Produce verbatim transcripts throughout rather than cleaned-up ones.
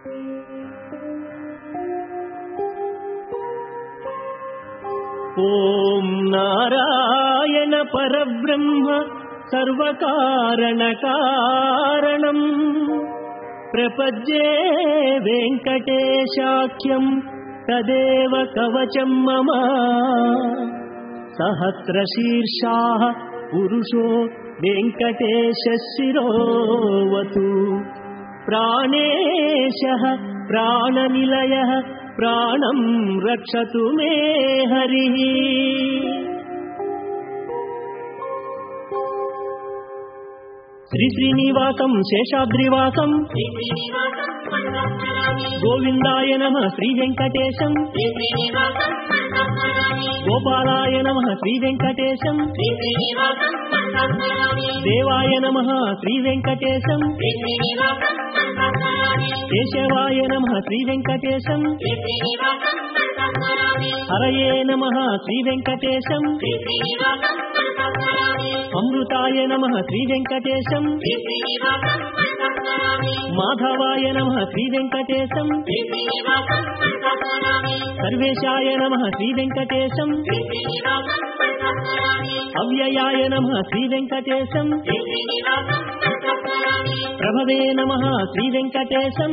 ఓం నారాయణ పరబ్రహ్మ సర్వకారణ కారణం ప్రపద్యే వెంకటేశాఖ్యం తదేవ కవచం మమ సహస్రశీర్షాః పురుషో వెంకటేశశిరోవతు ప్రాణేశః ప్రాణనిలయః ప్రాణం రక్షతు మే హరిః. శ్రీ శ్రీనివాసం శేషాద్రివాసం గోవిందాయ నమః శ్రీ వెంకటేశం గోపాలాయ నమః శ్రీ వెంకటేశం దేవాయ నమః శ్రీ వెంకటేశం కేశవాయ నమః శ్రీ వెంకటేశం హరయే నమః శ్రీ వెంకటేశం అమృతాయ నమః శ్రీ వెంకటేశం మాధవాయ నమః శ్రీ వెంకటేశం సర్వేశాయ నమః శ్రీ వెంకటేశం అవ్యయాయ నమః శ్రీ వెంకటేశం ప్రభవే నమః శ్రీ వెంకటేశం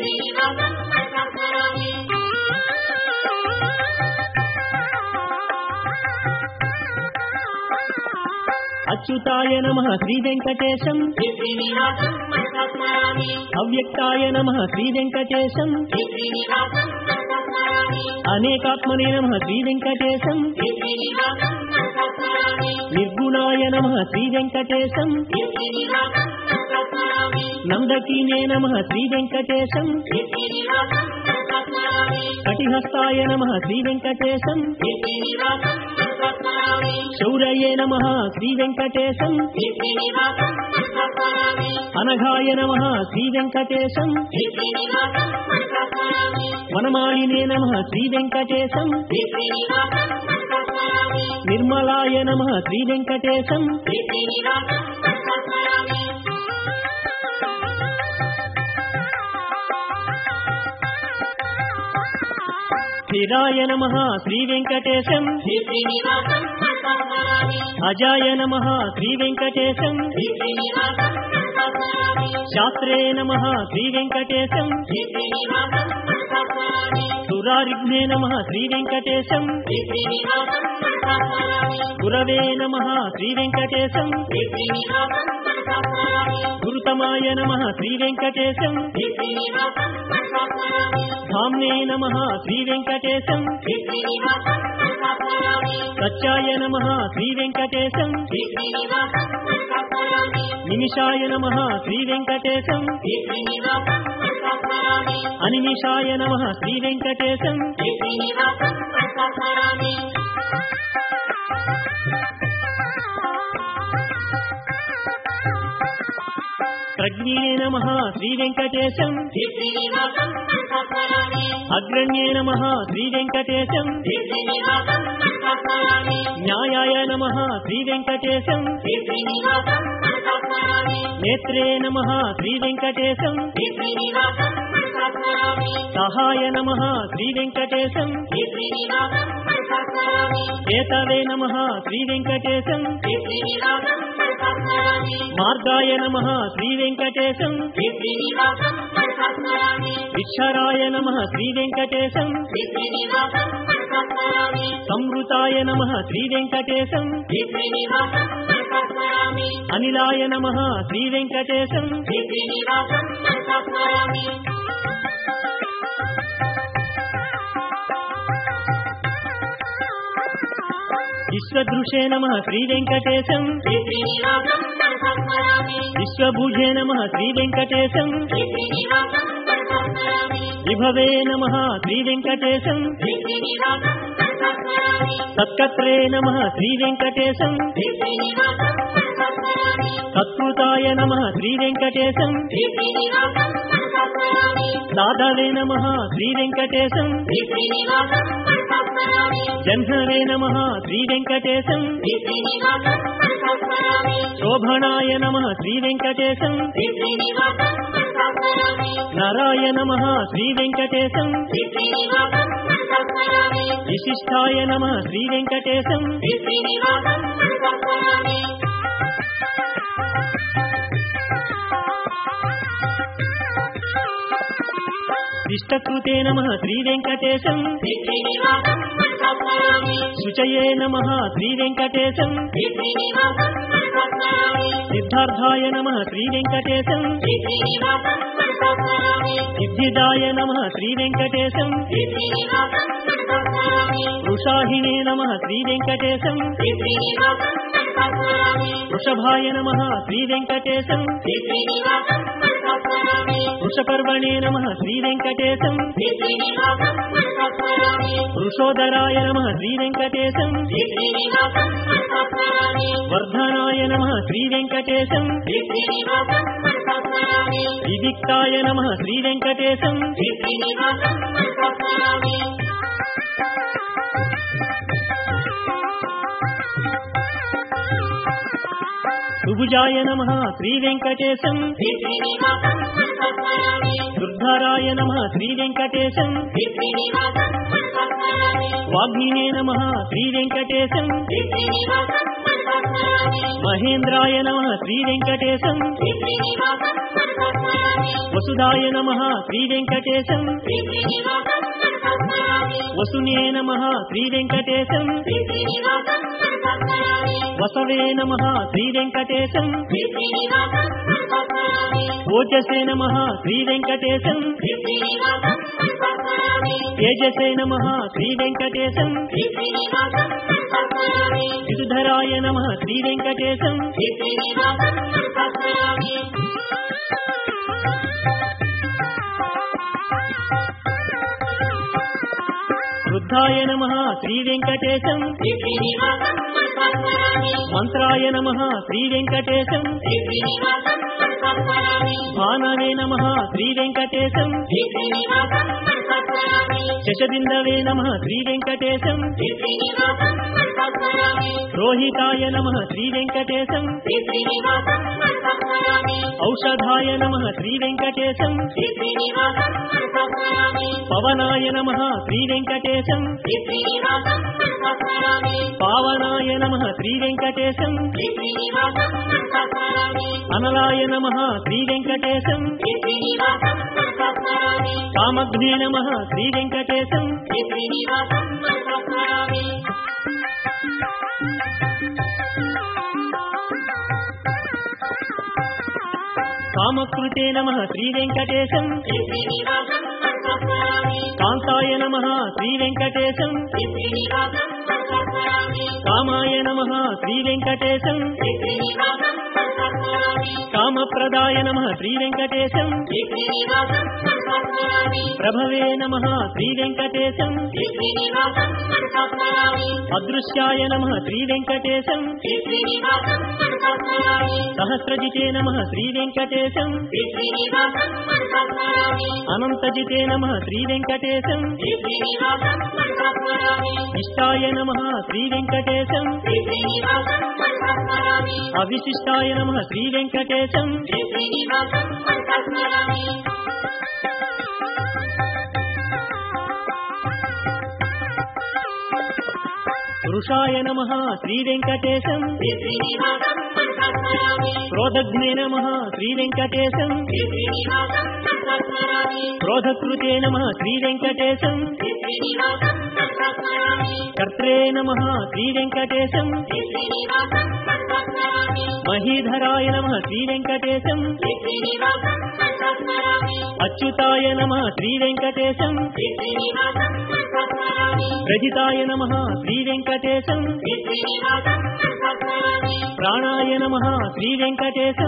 అచ్యుతాయ నమః శ్రీ వెంకటేశం అవ్యక్తాయ నమః శ్రీ వెంకటేశం అనేకాత్మనే నమః శ్రీ వెంకటేశం నిర్గుణాయ నమః శ్రీ వెంకటేశం నందకీనే నమః శ్రీ వెంకటేశం కటిహస్తాయ నమః శ్రీ వెంకటేశం శౌరయే నమః శ్రీ వెంకటేశం అనఘాయ నమః శ్రీ వెంకటేశం వనమాలినే నమః శ్రీ వెంకటేశం నిర్మలాయ నమః శ్రీ వెంకటేశం స్థిరాయ నమః శ్రీ వెంకటేశం అజాయ నమః శ్రీ వెంకటేశం శాస్త్రే నమః శ్రీ వెంకటేశం సురారిఘ్నే నమః శ్రీ వెంకటేశం గురవే నమః శ్రీ వెంకటేశం గురుతమాయ నమః శ్రీ వెంకటేశం ధామ్నే నమః శ్రీ వెంకటేశం సత్యాయ నమః శ్రీ వెంకటేశం నిమిషాయ నమః శ్రీ వెంకటేశం అనిమిషాయ నమః శ్రీ వెంకటేశం ప్రజ్ఞే నమః శ్రీ వెంకటేశం అగ్రణ్యే నమః శ్రీ వెంకటేశం న్యాయాయ నమః శ్రీ వెంకటేశం నేత్రే నమః శ్రీ వెంకటేశం సహాయ నమః శ్రీ వెంకటేశం ఏతవే నమః శ్రీ వెంకటేశం మార్గాయ నమః శ్రీ వెంకటేశం విక్షరాయ నమః శ్రీ వెంకటేశం సంవృతాయ నమః శ్రీ వెంకటేశం అనిలాయ నమః శ్రీ వెంకటేశం విశ్వదృశే నమః శ్రీ వెంకటేశం విశ్వభుజే నమః శ్రీ వెంకటేశం విభవే నమః శ్రీ వెంకటేశం తత్కత్రే నమః శ్రీ వెంకటేశం తత్కృతాయ నమః శ్రీ వెంకటేశం దాదవే నమః శ్రీ వెంకటేశం జన్హవే నమః శ్రీ వెంకటేశం శోభనాయ నమః శ్రీ వెంకటేశం నరాయ నమః శ్రీ వెంకటేశం విశిష్టాయ నమః శ్రీ వెంకటేశం ఇష్టకృతే నమః శ్రీ వెంకటేశం శుచయే నమః శ్రీ వెంకటేశం సిద్ధార్థాయ నమః శ్రీ వెంకటేశం సిద్ధిదాయ నమః శ్రీ వెంకటేశం వృషాహినే నమః శ్రీ వెంకటేశం వృషభాయ నమః శ్రీ వెంకటేశం వృషపర్వణే నమః శ్రీ వెంకటేశం వృషోదరాయ నమః శ్రీ వెంకటేశం వర్ధనాయ నమః శ్రీ వెంకటేశం వివిక్తాయ నమః శ్రీ వెంకటేశం సుభుజాయ నమః శ్రీ వెంకటేశం దుర్ధరాయ నమః శ్రీ వెంకటేశం వాగ్మినే నమః శ్రీ వెంకటేశం మహేంద్రాయ నమః శ్రీ వెంకటేశం వసుదాయ నమః శ్రీ వెంకటేశం వసునే నమః శ్రీ వెంకటేశం వసవే నమః శ్రీ వెంకటేశం ఓజసే నమః శ్రీ వెంకటేశం తేజసే నమః శ్రీ వెంకటేశం విధుధరాయ నమః శ్రీ వెంకటేశం వృద్ధాయ నమః శ్రీ వెంకటేశం మంత్రాయ నమః శ్రీ వెంకటేశం భానవే నమః శ్రీ వెంకటేశం శశబిందవే నమః శ్రీ వెంకటేశం రోహితాయ నమః శ్రీ వెంకటేశం ఔషధాయ నమః శ్రీ వెంకటేశం పవనాయ నమః శ్రీ వెంకటేశం పావనాయ నమః శ్రీ వెంకటేశం అనలాయ నమః శ్రీ వెంకటేశం కామగ్నే నమః శ్రీ వెంకటేశం కామకృతే నమః శ్రీ వెంకటేశం కాంతాయ నమః శ్రీ వెంకటేశం కామాయ నమః శ్రీ వెంకటేశం కామప్రదాయ నమః శ్రీ వెంకటేశం ప్రభవే నమః శ్రీ వెంకటేశం అదృశ్యాయ నమః శ్రీ వెంకటేశం సహస్రజితే నమః శ్రీ వెంకటేశం అనంతజితే నమః శ్రీ వెంకటేశం ఇష్టాయ నమః శ్రీ వెంకటేశం అవిశిష్టాయ నమః శ్రీ వెంకటేశం పురుషాయ నమః శ్రీ వెంకటేశం క్రోధగ్నే నమః శ్రీ వెంకటేశం క్రోధకృతే నమః శ్రీ వెంకటేశం కర్త్రే నమః శ్రీ వెంకటేశం మహీధరాయ నమః శ్రీ వెంకటేశం అచ్యుతాయ నమః శ్రీ వెంకటేశం రజితాయ నమః శ్రీ వెంకటేశం ప్రాణాయ నమః శ్రీ వెంకటేశం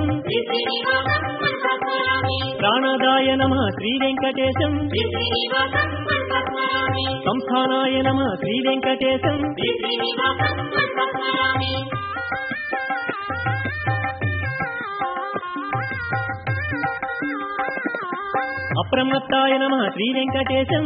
ప్రాణదాయ నమః శ్రీ వెంకటేశం సంస్థానాయ నమః శ్రీ వెంకటేశం అప్రమత్తాయ నమః శ్రీ వెంకటేశం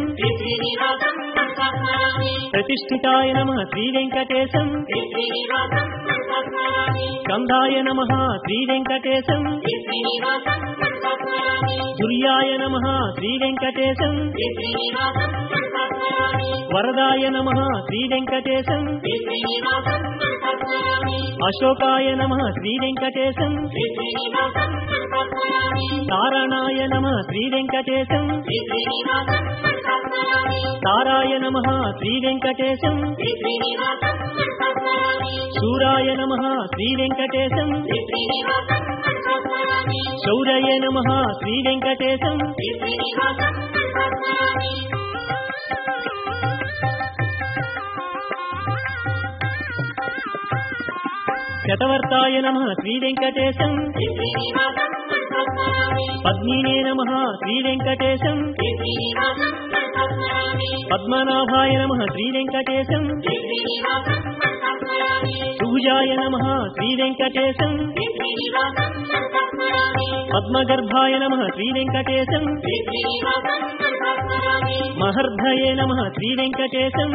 ప్రతిష్ఠితాయ నమః శ్రీ వెంకటేశం స్కందాయ నమః శ్రీ వెంకటేశం దుర్యాయ నమః శ్రీ వెంకటేశం వరదాయ నమః శ్రీ వెంకటేశం అశోకాయ నమః శ్రీ వెంకటేశం తారణాయ నమః శ్రీ వెంకటేశం తారాయ నమః శ్రీ వెంకటేశం శూరాయ నమః శ్రీ వెంకటేశం శౌరయ నమః శ్రీ వెంకటేశం శతవర్తాయ నమః శ్రీ వెంకటేశం పద్మినే నమః శ్రీ వెంకటేశం పద్మనాభాయ నమః శ్రీ వెంకటేశం సుభుజాయ నమః శ్రీ వెంకటేశం పద్మగర్భాయ నమః శ్రీ వెంకటేశం మహర్ధయే నమః శ్రీ వెంకటేశం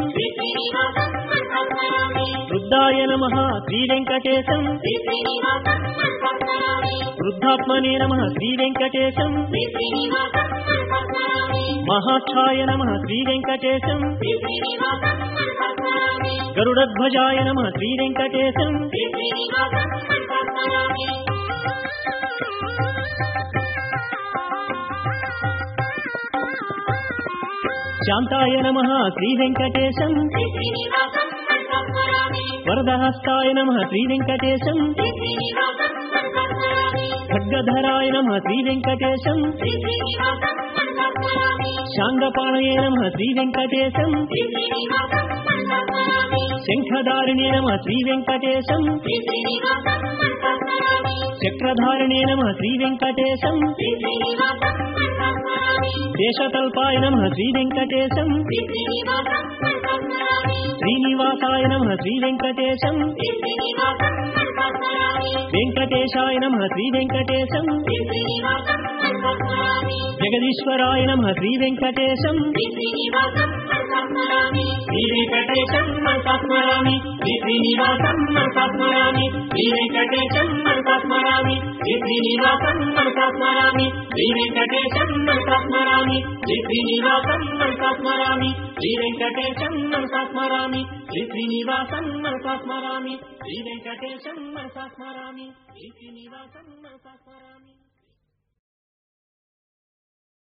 వృద్ధాయ నమః శ్రీ వెంకటేశం వృద్ధాత్మనే నమః శ్రీ వెంకటేశం మహాక్షాయ నమః శ్రీ వెంకటేశం గరుడధ్వజాయ నమః శ్రీ వెంకటేశం శాంతాయ నమః శ్రీ వెంకటేశం వరదహస్తాయ నమః శ్రీ వెంకటేశం ఖడ్గధరాయ నమః శ్రీ వెంకటేశం శాంగపాణయే నమః శ్రీ వెంకటేశం శంఖధారిణే నమః శ్రీ వెంకటేశం చక్రధారిణే నమః శ్రీ వెంకటేశం దేశతల్పాయ నమః శ్రీ వెంకటేశం శ్రీనివాసాయ నమః శ్రీ వెంకటేశం వెంకటేశాయ నమః శ్రీ వెంకటేశం జగదీశ్వరాయ నమః శ్రీ వెంకటేశం శ్రీ వెంకటేశం మనసాస్మరామి శ్రీ శ్రీనివాసం మనసాస్మరామి శ్రీ వెంకటేశం మనసాస్మరామి శ్రీ శ్రీనివాసం మనసాస్మరామి శ్రీ వెంకటేశం మనసాస్మరామి శ్రీ శ్రీనివాసం మనసాస్మరామి శ్రీ వెంకటేశం మనసాస్మరామి శ్రీ శ్రీనివాసం మనసాస్మరామి శ్రీ వెంకటేశం మనసాస్మరామి శ్రీ శ్రీనివాసం మనసాస్మరామి